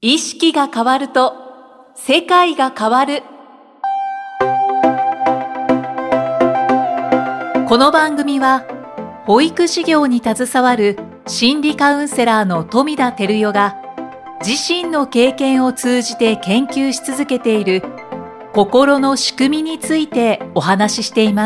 意識が変わると世界が変わる。この番組は保育事業に携わる心理カウンセラーの富田照代が自身の経験を通じて研究し続けている心の仕組みについてお話ししています。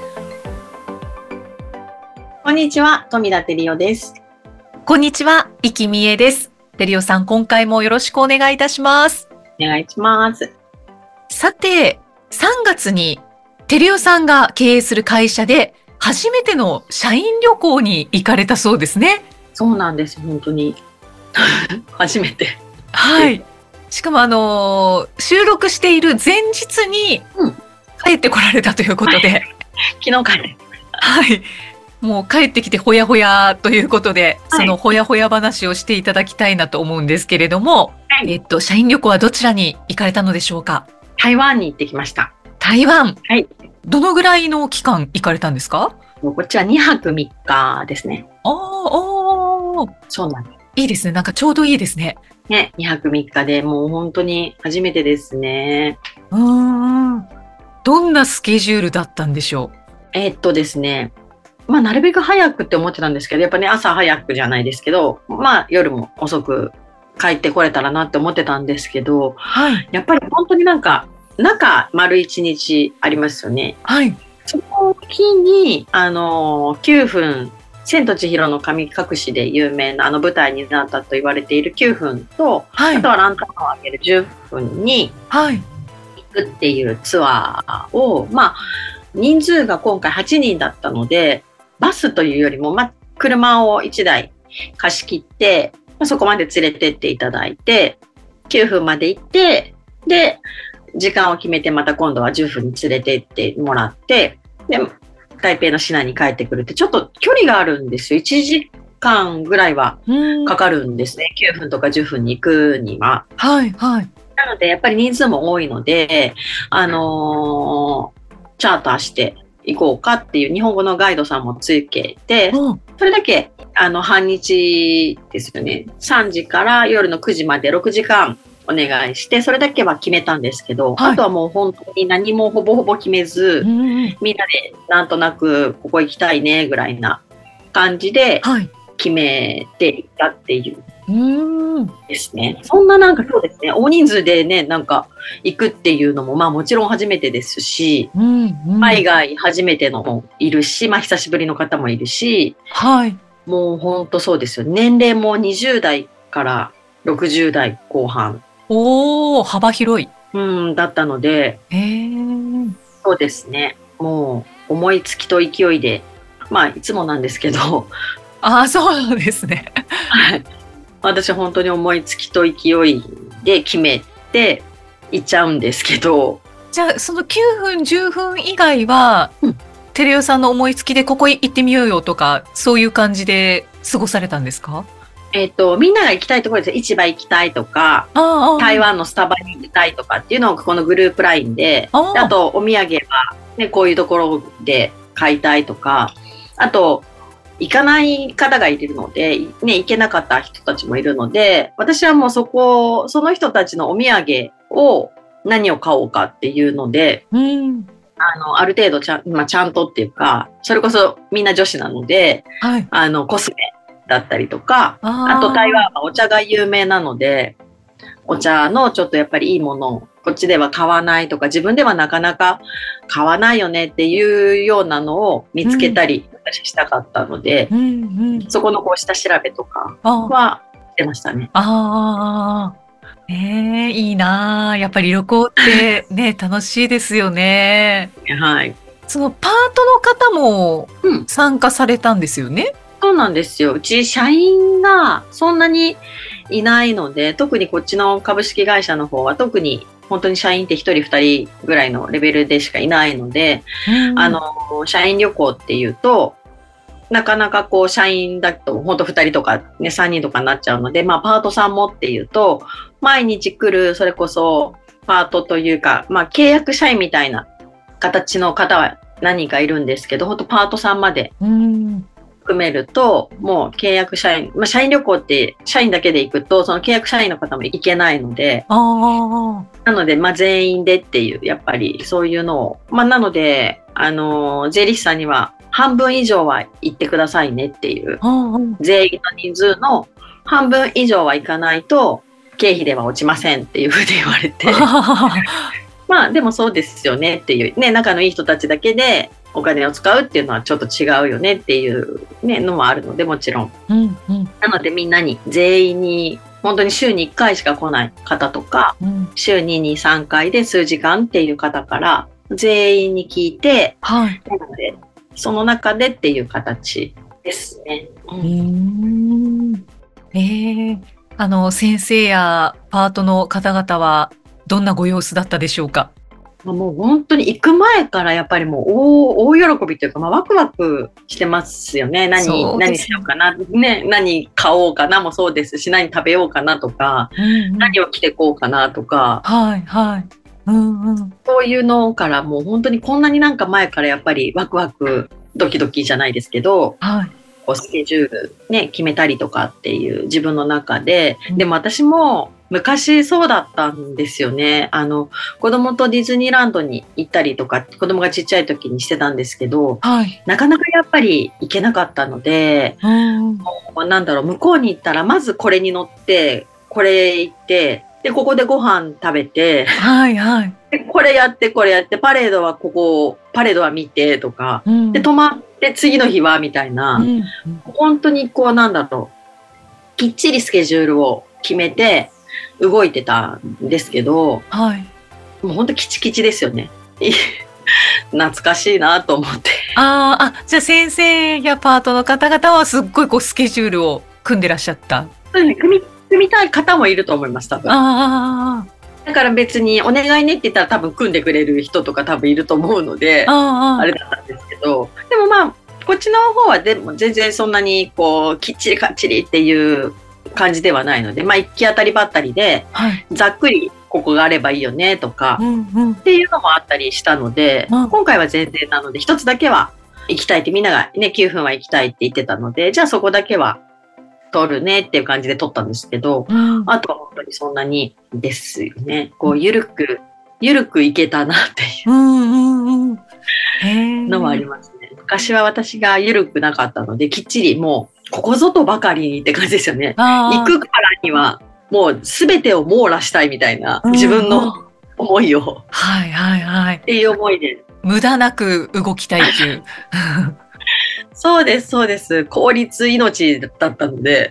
こんにちは、富田照代です。 こんにちは、生きみえです。照代さん、今回もよろしくお願いいたします。 お願いします。 さて、3月に照代さんが経営する会社で初めての社員旅行に行かれたそうですね。 そうなんです、本当に初めて。 はい。しかも収録している前日に帰ってこられたということで、 昨日帰って。 はい。もう帰ってきてほやほやということで、そのほやほや話をしていただきたいなと思うんですけれども、社員旅行はどちらに行かれたのでしょうか？ 台湾に行ってきました。 台湾。 はい。 どのぐらいの期間行かれたんですか？ こっちは2泊3日ですね。 そうなんです。いいですね。なんかちょうどいいですね。 ね、2泊3日でもう本当に初めてですね。 どんなスケジュールだったんでしょう？ですね、なるべく早くって思ってたんですけど、やっぱね、朝早くじゃないですけど、夜も遅く帰ってこれたらなって思ってたんですけど、 はい、 やっぱり本当になんか中丸1日ありますよね。 はい。 その日に9分、千と千尋の神隠しで有名な舞台になったと言われている9分と、 はい、 あとはランタンをあげる10分に行くっていうツアーを、人数が今回8人だったので、バスというよりも、車を1台貸し切って、そこまで連れてっていただいて、9分まで行って、で、時間を決めてまた今度は10分に連れてってもらって、で、台北の市内に帰ってくるって、ちょっと距離があるんですよ。1時間ぐらいはかかるんですね。9分とか10分に行くには。 はい、はい。 なので、やっぱり人数も多いので、チャーターして行こうかっていう日本語のガイドさんもつけて、それだけ半日ですよね。3時から夜の9時まで6時間お願いして、それだけは決めたんですけど、あとはもう本当に何もほぼほぼ決めず、みんなでなんとなくここ行きたいねぐらいな感じで決めていったっていうですね。そんななんかそうですね、大人数でね、なんか行くっていうのももちろん初めてですし、海外初めてのもいるし、久しぶりの方もいるし、もう本当そうですよ。年齢も20代から60代後半。 幅広い。 だったので、そうですね。もう思いつきと勢いで、いつもなんですけど。 そうなんですね。 はい。私本当に思いつきと勢いで決めて行っちゃうんですけど。 じゃあその9分10分以外は、照代さんの思いつきでここ行ってみようよとか、そういう感じで過ごされたんですか？ みんなが行きたいところです。市場行きたいとか、台湾のスタバに行きたいとかっていうのをこのグループラインで、あとお土産は、ね、こういうところで買いたいとか、あと行かない方がいるので、行けなかった人たちもいるので、私はもうその人たちのお土産を何を買おうかっていうので、ある程度ちゃんとっていうか、それこそみんな女子なので、コスメだったりとか、あと台湾はお茶が有名なので、お茶のちょっとやっぱりいいものをこっちでは買わないとか、自分ではなかなか買わないよねっていうようなのを見つけたりしたかったので、そこの下調べとかはしてましたね。 いいな。やっぱり旅行ってね、楽しいですよね。 はい。 そのパートの方も参加されたんですよね。 そうなんですよ。うち社員がそんなにいないので、特にこっちの株式会社の方は特に本当に社員って1人2人ぐらいのレベルでしかいないので、社員旅行っていうとなかなか社員だと本当2人とか、ね、3人とかになっちゃうので、パートさんもっていうと毎日来る、それこそパートというか、契約社員みたいな形の方は何人かいるんですけど、本当パートさんまで含めると、もう契約社員、社員旅行って社員だけで行くと、その契約社員の方も行けないので、なので、全員でっていう、やっぱりそういうのを、なので、税理士さんには半分以上は行ってくださいねっていう、全員の人数の半分以上は行かないと、経費では落ちませんっていうふうに言われて、でもそうですよねっていう、ね、仲のいい人たちだけで、お金を使うっていうのはちょっと違うよねっていう、のもあるので、もちろん、なのでみんなに全員に本当に週に1回しか来ない方とか、週に2、3回で数時間っていう方から全員に聞いて、なのでその中でっていう形ですね。 先生やパートの方々はどんなご様子だったでしょうか？ もう本当に行く前からやっぱりもう大喜びというか、ワクワクしてますよね。何しようかな、ね、何買おうかなもそうですし、何食べようかなとか、何を着てこうかなとか、そういうのからもう本当にこんなになんか前からやっぱりワクワクドキドキじゃないですけど、こうスケジュール、ね、決めたりとかっていう自分の中で、でも私も昔そうだったんですよね。子供とディズニーランドに行ったりとか、子供がちっちゃい時にしてたんですけど、なかなかやっぱり行けなかったので、向こうに行ったらまずこれに乗ってこれ行って、でここでご飯食べて、でこれやってパレードは見てとか、で泊まって次の日はみたいな、本当にきっちりスケジュールを決めて動いてたんですけど、もう本当キチキチですよね。懐かしいなと思って。 じゃあ先生やパートの方々はすっごいこうスケジュールを組んでらっしゃった？ 組みたい方もいると思います、多分。だから別にお願いねって言ったら多分組んでくれる人とか多分いると思うので、あれだったんですけど、でもこっちの方はでも全然そんなにこうきっちりかっちりっていう感じではないので、行き当たりばったりで、ざっくりここがあればいいよねとか、っていうのもあったりしたので、今回は全然なので一つだけは行きたいってみんながね9分は行きたいって言ってたので、じゃあそこだけは取るねっていう感じで取ったんですけど、あとは本当にそんなにですよね。こうゆるく行けたなっていうのはありますね。昔は私がゆるくなかったので、きっちりもうここぞとばかりにって感じですよね。行くからにはもう全てを網羅したいみたいな、自分の思いを、っていう思いで無駄なく動きたいっていうそうです。効率命だったので、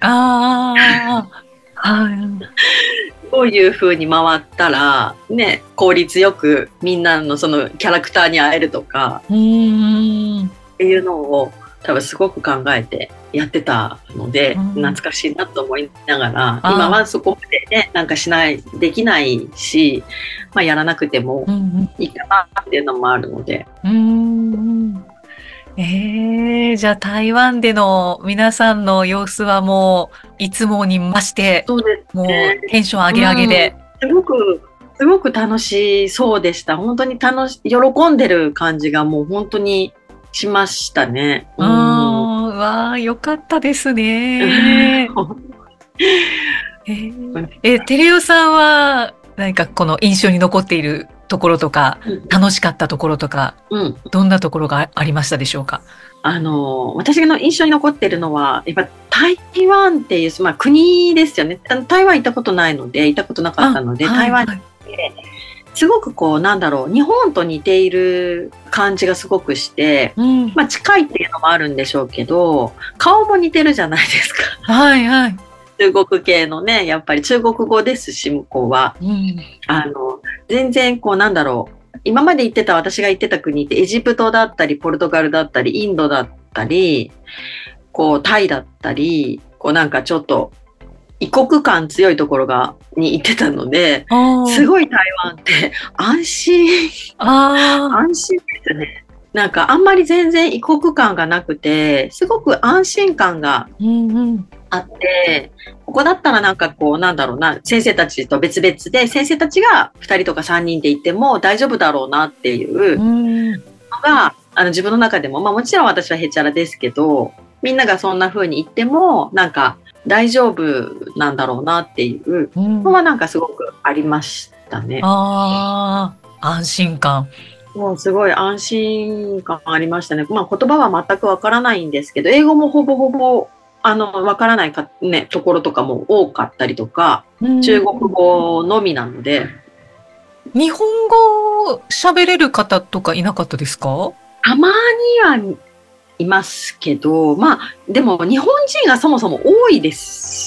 こういう風に回ったらね、効率よくみんなのそのキャラクターに会えるとかっていうのを多分すごく考えてやってたので、懐かしいなと思いながら、今はそこまでね、なんかできないし、やらなくてもいいかなっていうのもあるので。 じゃあ台湾での皆さんの様子はもういつもに増して、もうテンション上げ上げで、 すごく楽しそうでした。本当に喜んでる感じがもう本当にしましたね。 よかったですね。テレオさんは何かこの印象に残っているところとか、楽しかったところとか、どんなところがありましたでしょうか？ 私の印象に残っているのはやっぱ台湾っていう、国ですよね。台湾行ったことないので、行ったことなかったので、台湾すごく日本と似ている感じがすごくして、近いっていうのもあるんでしょうけど、顔も似てるじゃないですか。中国系のね、やっぱり中国語ですし、向こうは。全然今まで私が行ってた国ってエジプトだったり、ポルトガルだったり、インドだったり、タイだったり、ちょっと異国感強いところに行ってたので、すごい台湾って安心ですね。あんまり全然異国感がなくて、すごく安心感があって、ここだったら先生たちと別々で、先生たちが2人とか3人で行っても大丈夫だろうなっていうのが、自分の中でも、もちろん私はへちゃらですけど、 みんながそんな風に言っても、なんか大丈夫なんだろうなっていうのはなんかすごくありましたね。 安心感。 もうすごい安心感ありましたね。言葉は全くわからないんですけど、英語もほぼほぼわからないか、ね、ところとかも多かったりとか、中国語のみなので。 日本語喋れる方とかいなかったですか？ たまにはいますけど、でも日本人がそもそも多いです。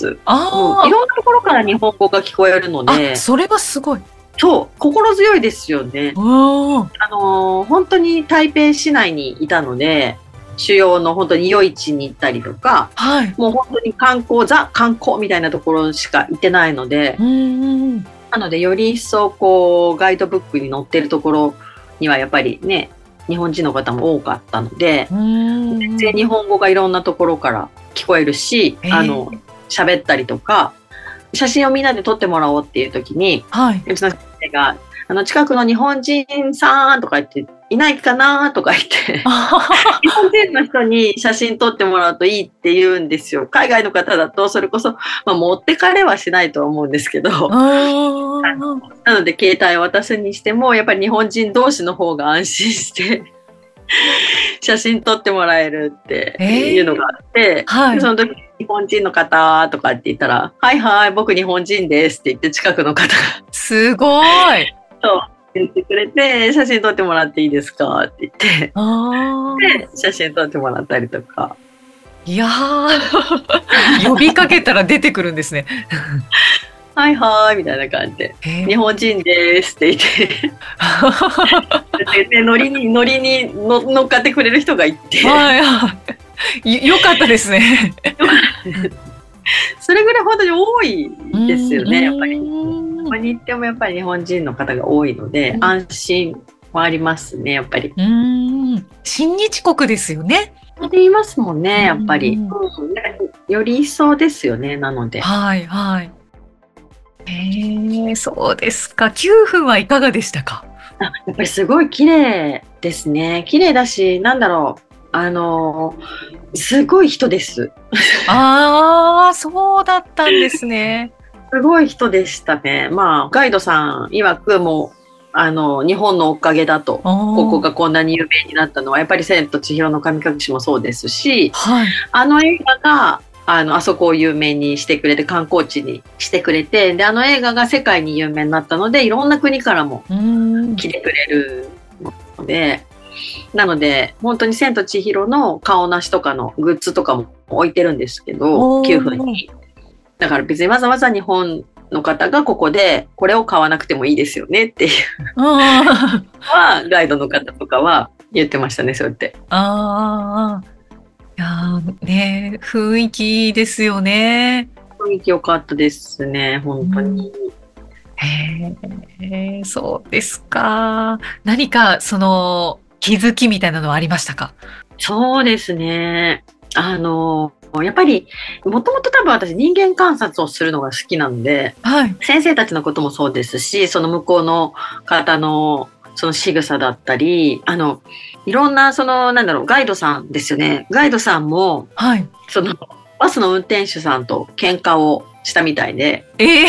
いろんなところから日本語が聞こえるので。 それはすごい。 そう、心強いですよね。本当に台北市内にいたので、主要の本当に夜市に行ったりとか、もう本当に観光みたいなところしか行ってないので、なのでより一層こうガイドブックに載ってるところにはやっぱりね、日本人の方も多かったので、全然日本語がいろんなところから聞こえるし、喋ったりとか、写真をみんなで撮ってもらおうっていう時に、うちの先生が近くの日本人さんとか言っていないかなとか言って日本人の人に写真撮ってもらうといいって言うんですよ。海外の方だとそれこそ、持ってかれはしないとは思うんですけどなので携帯を渡すにしてもやっぱり日本人同士の方が安心して写真撮ってもらえるっていうのがあって、その時日本人の方とかって言ったら、はいはい僕日本人ですって言って近くの方がすごいそう言ってくれて、写真撮ってもらっていいですかって言ってで写真撮ってもらったりとか。 いやー呼びかけたら出てくるんですねはいはいみたいな感じで日本人ですって言ってノリに乗っかってくれる人がいてよかったですねそれぐらい本当に多いですよね。やっぱりどこに行ってもやっぱり日本人の方が多いので安心もありますね。やっぱり親日国ですよねって言いますもんね。やっぱりより一層ですよね。なのでそうですか。9分はいかがでしたか？ やっぱりすごい綺麗ですね。綺麗だし、なんだろう、すごい人です。 そうだったんですね。 すごい人でしたね。ガイドさん曰くも日本のおかげだと、ここがこんなに有名になったのはやっぱり千と千尋の神隠しもそうですし、映画があそこを有名にしてくれて観光地にしてくれて、で映画が世界に有名になったのでいろんな国からも来てくれるので、なので本当に千と千尋の顔なしとかのグッズとかも置いてるんですけど、9分にだから別にわざわざ日本の方がここでこれを買わなくてもいいですよねっていうはガイドの方とかは言ってましたね。そうやっていやね、雰囲気ですよね。 雰囲気良かったですね、本当に。 そうですか。何かその気づきみたいなのはありましたか？ そうですね。やっぱりもともと多分私人間観察をするのが好きなので、先生たちのこともそうですし、その向こうの方のその仕草だったり、いろんなガイドさんですよね。ガイドさんも、そのバスの運転手さんと喧嘩をしたみたいで、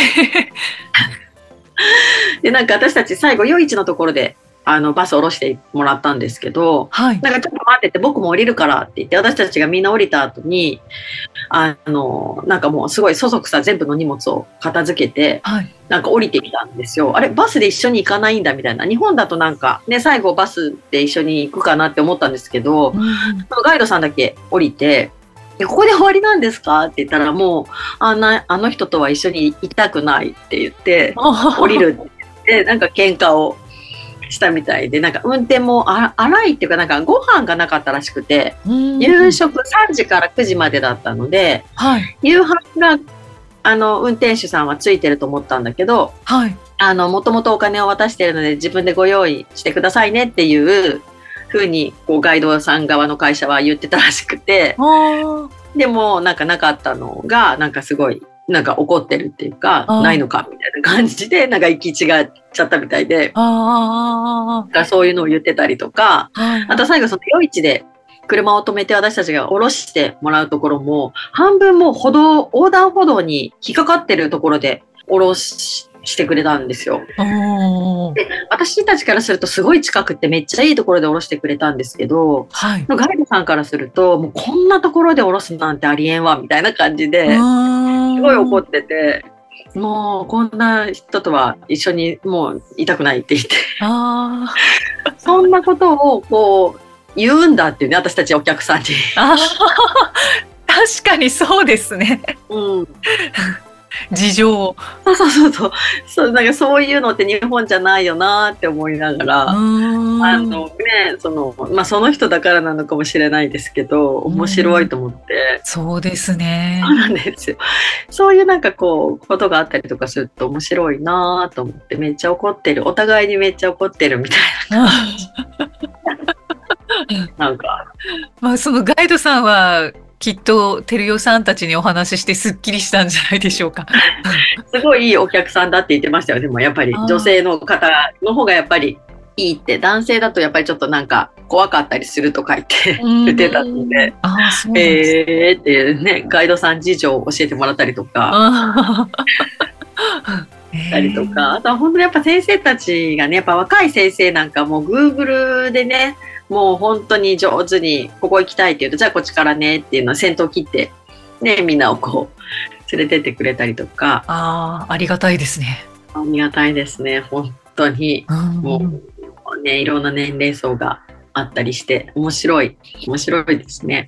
でなんか私たち最後夜市のところでバス降ろしてもらったんですけど、なんかちょっと待ってて僕も降りるからって言って私たちがみんな降りた後になんかもうすごいそそくさ全部の荷物を片付けて、なんか降りてきたんですよ。あれバスで一緒に行かないんだみたいな。日本だとなんかね最後バスで一緒に行くかなって思ったんですけど、そのガイドさんだけ降りてここで終わりなんですかって言ったら、もうあの人とは一緒に行きたくないって言って降りるって言ってなんか喧嘩をしたみたいで、なんか運転も荒いっていうかなんかご飯がなかったらしくて、夕食3時から9時までだったので、夕飯が運転手さんはついてると思ったんだけど、もともとお金を渡してるので自分でご用意してくださいねっていう風にこうガイドさん側の会社は言ってたらしくて、でもなんかなかったのがなんかすごいなんか怒ってるっていうか、ないのかみたいな感じでなんか行き違っちゃったみたいで、そういうのを言ってたりとか、あと最後その夜市で車を止めて私たちが降ろしてもらうところも、半分もう横断歩道に引っかかってるところで降ろしてくれたんですよ。で、私たちからするとすごい近くってめっちゃいいところで降ろしてくれたんですけど、はい、ガイドさんからすると、もうこんなところで降ろすなんてありえんわみたいな感じですごい怒ってて、もうこんな人とは一緒にもういたくないって言ってそんなことをこう言うんだっていうね、私たちお客さんに確かにそうですね。事情。 そうなんかそういうのって日本じゃないよなって思いながら、その人だからなのかもしれないですけど、面白いと思って。 そうですね。 そうなんですよ。そういうなんかこうことがあったりとかすると面白いなと思って、めっちゃ怒ってる、お互いにめっちゃ怒ってるみたいな感じ。なんか、 そのガイドさんはきっと照代さんたちにお話ししてすっきりしたんじゃないでしょうか。 すごいいいお客さんだって言ってましたよ。でもやっぱり女性の方の方がやっぱりいいって、男性だとやっぱりちょっとなんか怖かったりするとか言ってたので、っていうね、ガイドさん事情を教えてもらったりとか。あとは本当にやっぱ先生たちがね、やっぱ若い先生なんかもう Google でね、もう本当に上手にここ行きたいって言うと、じゃあこっちからねっていうのを先頭切ってね、みんなをこう連れてってくれたりとか。 ありがたいですね。 ありがたいですね、本当に。もうね、いろんな年齢層があったりして面白いですね。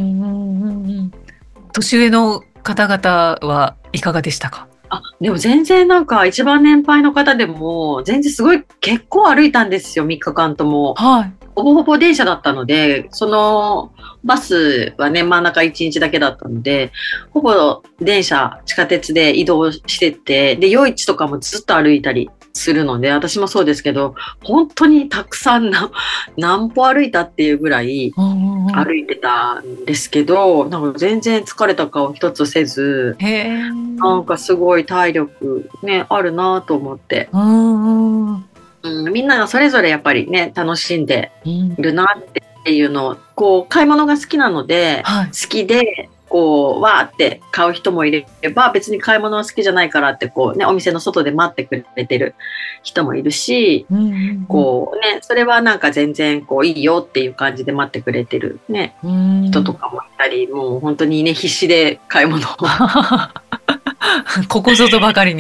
年上の方々はいかがでしたか？ でも全然なんか一番年配の方でも全然すごい結構歩いたんですよ、3日間とも。ほぼほぼ電車だったので、そのバスはね、真ん中1日だけだったので、ほぼ電車、地下鉄で移動してて、で、夜市とかもずっと歩いたりするので、私もそうですけど、本当にたくさん何歩歩いたっていうぐらい歩いてたんですけど、なんか全然疲れた顔一つせず、なんかすごい体力ね、あるなと思って。みんながそれぞれやっぱりね、楽しんでいるなっていうのを、こう買い物が好きなので、好きでこうわーって買う人もいれば、別に買い物は好きじゃないからってこうね、お店の外で待ってくれてる人もいるし、こうね、それはなんか全然こういいよっていう感じで待ってくれてるね、人とかもいたり、もう本当にね、必死で買い物をここぞとばかりに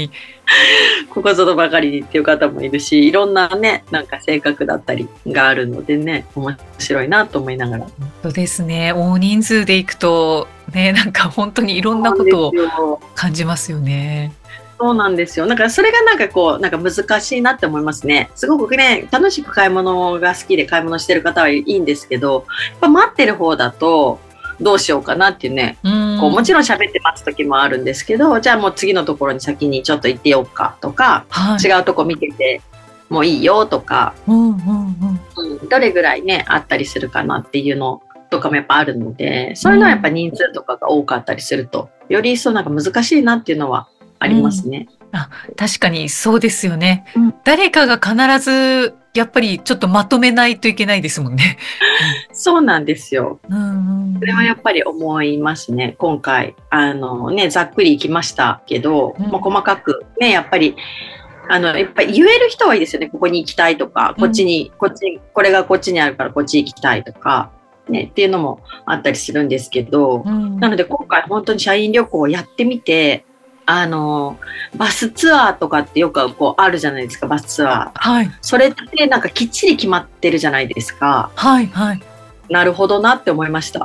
っていう方もいるし、いろんなね、なんか性格だったりがあるのでね、面白いなと思いながら。 そうですね、大人数で行くとね、なんか本当にいろんなことを感じますよね。 そうなんですよ。なんかそれがなんかこう、なんか難しいなって思いますね。すごくね、楽しく買い物が好きで買い物してる方はいいんですけど、やっぱ待ってる方だとどうしようかなっていうね、こうもちろん喋って待つ時もあるんですけど、じゃあもう次のところに先にちょっと行ってようかとか、違うとこ見ててもういいよとか、どれぐらいねあったりするかなっていうのとかもやっぱあるので、そういうのはやっぱ人数とかが多かったりすると、より一層なんか難しいなっていうのはありますね。 確かにそうですよね。誰かが必ずやっぱりちょっとまとめないといけないですもんね。 そうなんですよ。それはやっぱり思いますね。今回ざっくり行きましたけど、細かくね、やっぱりやっぱり言える人はいいですよね。ここに行きたいとか、これがこっちにあるからこっち行きたいとかね、っていうのもあったりするんですけど、なので今回本当に社員旅行をやってみて、バスツアーとかってよくこうあるじゃないですか、バスツアー。それってなんかきっちり決まってるじゃないですか。なるほどなって思いました。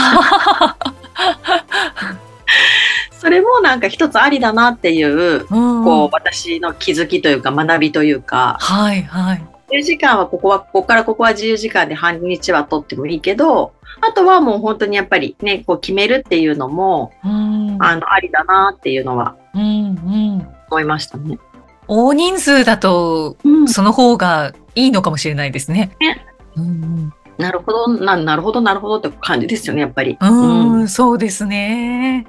それもなんか一つありだなっていう、こう私の気づきというか学びというか、自由時間はここからここは自由時間で半日は取ってもいいけど、あとはもう本当にやっぱりね、こう決めるっていうのも、ありだなっていうのは思いましたね。 大人数だと、その方がいいのかもしれないですね。 なるほど、なるほどって感じですよね、やっぱり。 そうですね。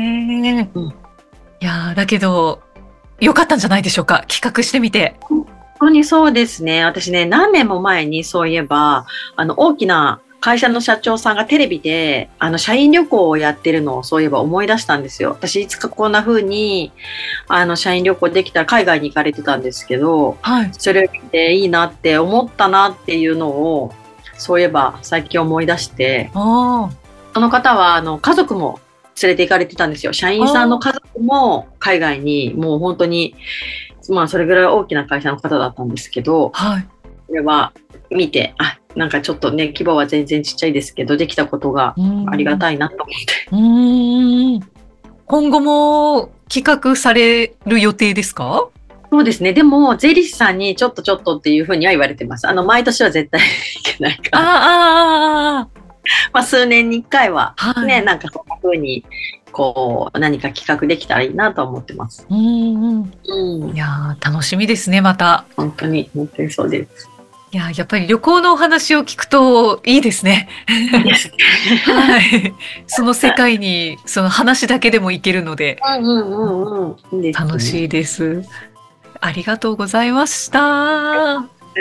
いやだけどよかったんじゃないでしょうか、企画してみて。 当にそうですね。私ね、何年も前にそういえば、大きな会社の社長さんがテレビで、社員旅行をやってるのをそういえば思い出したんですよ。私、いつかこんな風に、社員旅行できたら海外に行かれてたんですけど、はい、それを見ていいなって思ったなっていうのを、そういえば最近思い出して、その方は、家族も連れて行かれてたんですよ。社員さんの家族も海外に、もう本当に、まあ、それぐらい大きな会社の方だったんですけど、はい、これは見て、なんかちょっとね、規模は全然ちっちゃいですけど、できたことがありがたいなと思って。 今後も企画される予定ですか？ そうですね。でも、税理士さんにちょっとっていうふうには言われてます。毎年は絶対いけないから。まあ、数年に1回は、ね、はい、なんかそんなふうに、こう、何か企画できたらいいなと思ってます。 いや楽しみですね、また。 本当にそうです。 いや、やっぱり旅行のお話を聞くといいですね。はい。その世界に、その話だけでもいけるので。楽しいです。ありがとうございました。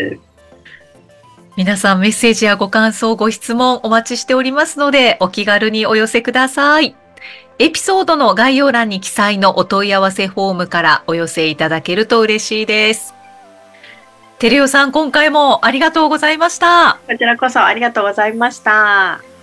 皆さんメッセージやご感想、ご質問お待ちしておりますので、お気軽にお寄せください。エピソードの概要欄に記載のお問い合わせフォームからお寄せいただけると嬉しいです。テレオさん、今回もありがとうございました。 こちらこそありがとうございました。